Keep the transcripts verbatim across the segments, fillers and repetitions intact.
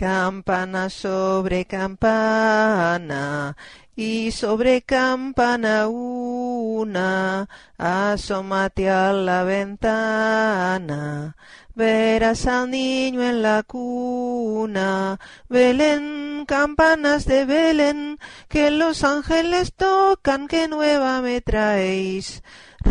Campana sobre campana, y sobre campana una, asómate a la ventana, verás al niño en la cuna. Belén, campanas de Belén, que los ángeles tocan, que nueva me traéis.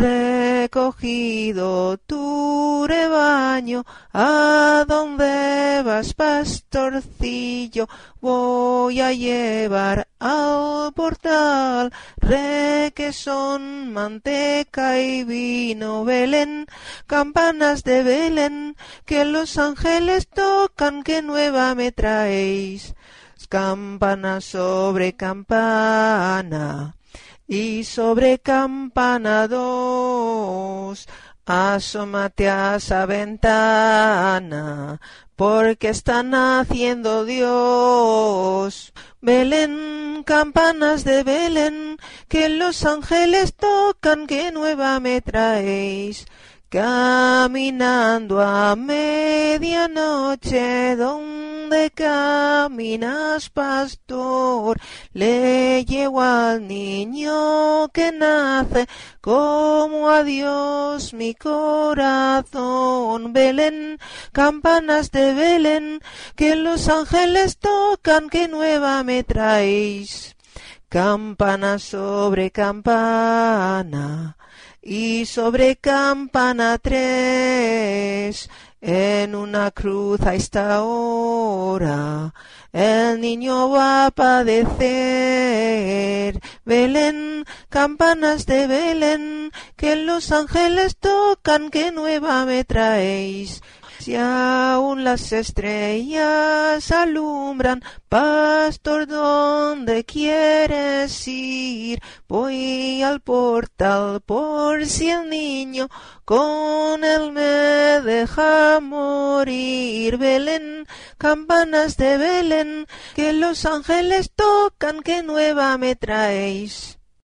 Recogido tu rebaño, ¿a dónde vas, pastorcillo? Voy a llevar al portal requesón, manteca y vino. Belén, campanas de Belén, que los ángeles tocan, que nueva me traéis. Campana sobre campana, y sobre campana dos, asómate a esa ventana, porque está naciendo Dios. Belén, campanas de Belén, que los ángeles tocan, que nueva me traéis. Caminando a medianoche, donde caminas, pastor, le llevo al niño que nace, como a Dios mi corazón. Belén, campanas de Belén, que los ángeles tocan, que nueva me traéis. Campana sobre campana, y sobre campana tres, en una cruz a esta hora el niño va a padecer. Belén, campanas de Belén, que los ángeles tocan, que nueva me traéis. Si aún las estrellas alumbran, pastor, ¿dónde quieres ir? Voy al portal por si el niño con él me deja morir. Belén, campanas de Belén, que los ángeles tocan, que nueva me traéis.